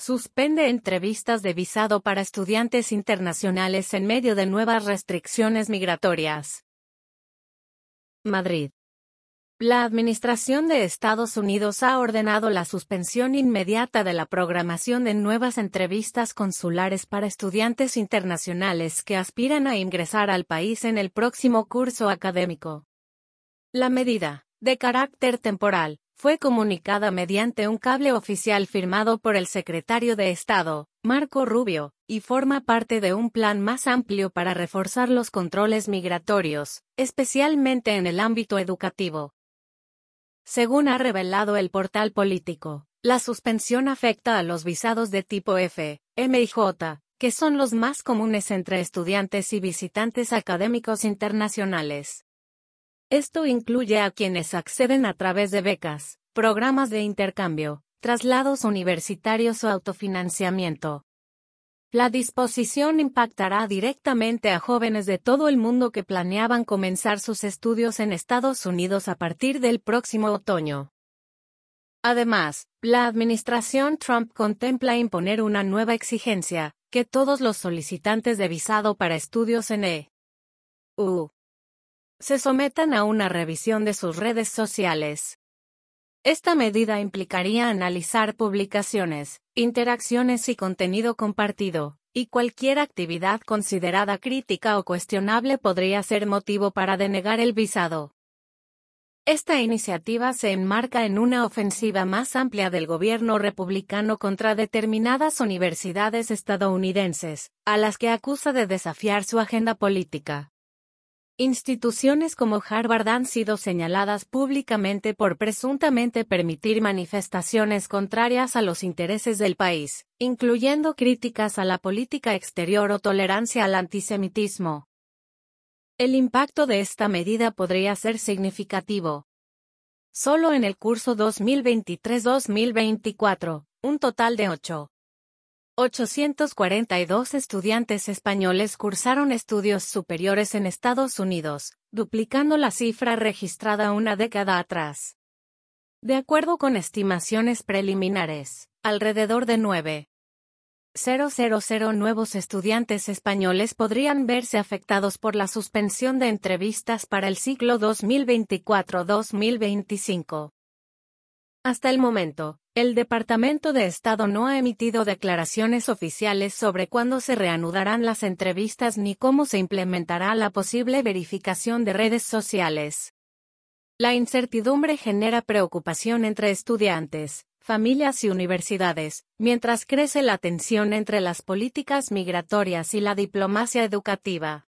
suspende entrevistas de visado para estudiantes internacionales en medio de nuevas restricciones migratorias. Madrid. La Administración de Estados Unidos ha ordenado la suspensión inmediata de la programación de nuevas entrevistas consulares para estudiantes internacionales que aspiran a ingresar al país en el próximo curso académico. La medida, de carácter temporal, fue comunicada mediante un cable oficial firmado por el secretario de Estado, Marco Rubio, y forma parte de un plan más amplio para reforzar los controles migratorios, especialmente en el ámbito educativo. Según ha revelado el portal Político, la suspensión afecta a los visados de tipo F, M y J, que son los más comunes entre estudiantes y visitantes académicos internacionales. Esto incluye a quienes acceden a través de becas, programas de intercambio, traslados universitarios o autofinanciamiento. La disposición impactará directamente a jóvenes de todo el mundo que planeaban comenzar sus estudios en Estados Unidos a partir del próximo otoño. Además, la administración Trump contempla imponer una nueva exigencia, que todos los solicitantes de visado para estudios en EU se sometan a una revisión de sus redes sociales. Esta medida implicaría analizar publicaciones, interacciones y contenido compartido, y cualquier actividad considerada crítica o cuestionable podría ser motivo para denegar el visado. Esta iniciativa se enmarca en una ofensiva más amplia del gobierno republicano contra determinadas universidades estadounidenses, a las que acusa de desafiar su agenda política. Instituciones como Harvard han sido señaladas públicamente por presuntamente permitir manifestaciones contrarias a los intereses del país, incluyendo críticas a la política exterior o tolerancia al antisemitismo. El impacto de esta medida podría ser significativo. Solo en el curso 2023-2024, un total de 842 estudiantes españoles cursaron estudios superiores en Estados Unidos, duplicando la cifra registrada una década atrás. De acuerdo con estimaciones preliminares, alrededor de 9,000 nuevos estudiantes españoles podrían verse afectados por la suspensión de entrevistas para el ciclo 2024-2025. Hasta el momento, el Departamento de Estado no ha emitido declaraciones oficiales sobre cuándo se reanudarán las entrevistas ni cómo se implementará la posible verificación de redes sociales. La incertidumbre genera preocupación entre estudiantes, familias y universidades, mientras crece la tensión entre las políticas migratorias y la diplomacia educativa.